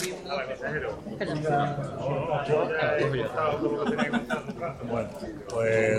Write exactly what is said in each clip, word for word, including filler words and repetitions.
Bueno, pues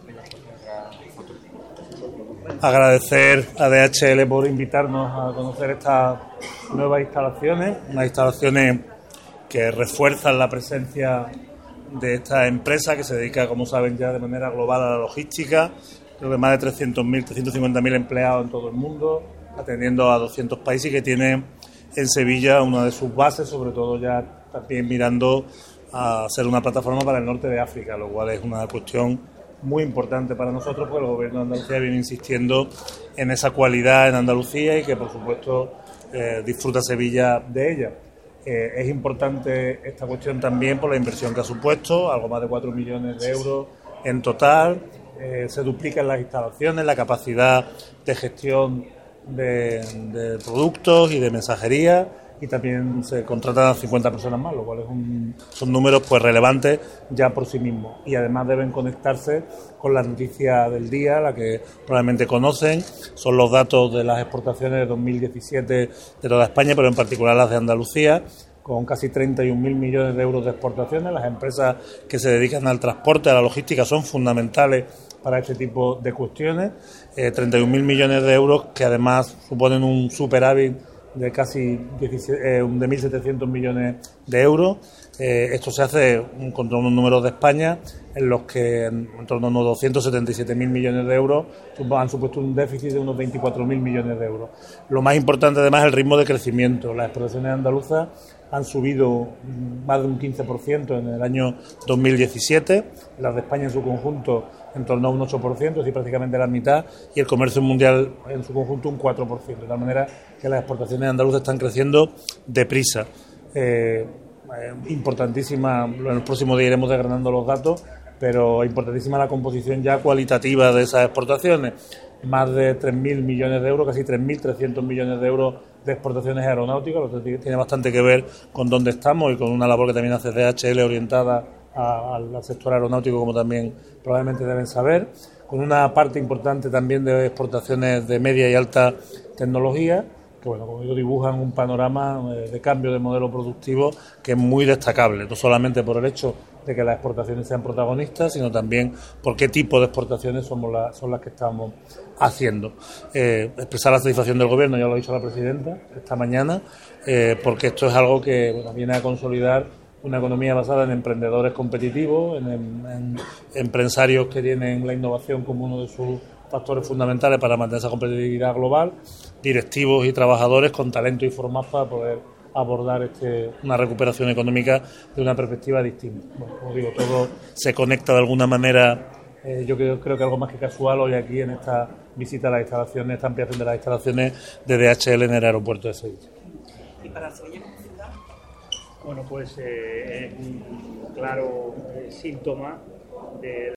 agradecer a D H L por invitarnos a conocer estas nuevas instalaciones, unas instalaciones que refuerzan la presencia de esta empresa que se dedica, como saben ya, de manera global a la logística. Creo que más de trescientos mil, trescientos cincuenta mil empleados en todo el mundo, atendiendo a doscientos países, y que tiene en Sevilla una de sus bases, sobre todo ya también mirando a ser una plataforma para el norte de África, lo cual es una cuestión muy importante para nosotros, porque el Gobierno de Andalucía viene insistiendo en esa cualidad en Andalucía y que, por supuesto, eh, disfruta Sevilla de ella. Eh, es importante esta cuestión también por la inversión que ha supuesto, algo más de cuatro millones de euros en total. Eh, se duplican las instalaciones, la capacidad de gestión de, de productos y de mensajería, y también se contratan a cincuenta personas más, lo cual es un, son números pues relevantes ya por sí mismos, y además deben conectarse con la noticia del día, la que probablemente conocen, son los datos de las exportaciones de dos mil diecisiete de toda España, pero en particular las de Andalucía, con casi treinta y un mil millones de euros de exportaciones. Las empresas que se dedican al transporte, a la logística, son fundamentales para este tipo de cuestiones. Eh, treinta y un mil millones de euros que además suponen un superávit de casi diecisiete, eh, de mil setecientos millones de euros. Eh, esto se hace contra unos números de España en los que en, en torno a unos doscientos setenta y siete mil millones de euros han supuesto un déficit de unos veinticuatro mil millones de euros. Lo más importante además es el ritmo de crecimiento. Las exportaciones andaluzas han subido más de un quince por ciento en el año dos mil diecisiete, las de España en su conjunto en torno a un ocho por ciento, es decir, prácticamente la mitad, y el comercio mundial en su conjunto un cuatro por ciento, de tal manera que las exportaciones andaluzas están creciendo deprisa. Eh, eh, importantísima, en los próximos días iremos desgranando los datos, pero importantísima la composición ya cualitativa de esas exportaciones. Más de tres mil millones de euros, casi tres mil trescientos millones de euros de exportaciones aeronáuticas, lo que tiene bastante que ver con dónde estamos y con una labor que también hace D H L orientada a, al sector aeronáutico, como también probablemente deben saber, con una parte importante también de exportaciones de media y alta tecnología, que, bueno, como digo, dibujan un panorama de cambio de modelo productivo que es muy destacable, no solamente por el hecho de que las exportaciones sean protagonistas, sino también por qué tipo de exportaciones somos la, son las que estamos haciendo. Eh, expresar la satisfacción del Gobierno, ya lo ha dicho la Presidenta esta mañana, eh, porque esto es algo que, bueno, viene a consolidar una economía basada en emprendedores competitivos, en, en, en empresarios que tienen la innovación como uno de sus factores fundamentales para mantener esa competitividad global, directivos y trabajadores con talento y formas para poder abordar este, una recuperación económica de una perspectiva distinta. Bueno, como digo, todo se conecta de alguna manera, eh, yo creo, creo que algo más que casual hoy aquí en esta visita a las instalaciones, esta ampliación de las instalaciones de D H L en el aeropuerto de Sevilla. ¿Y para Sevilla como ciudad? Bueno, pues eh, es un claro eh, síntoma de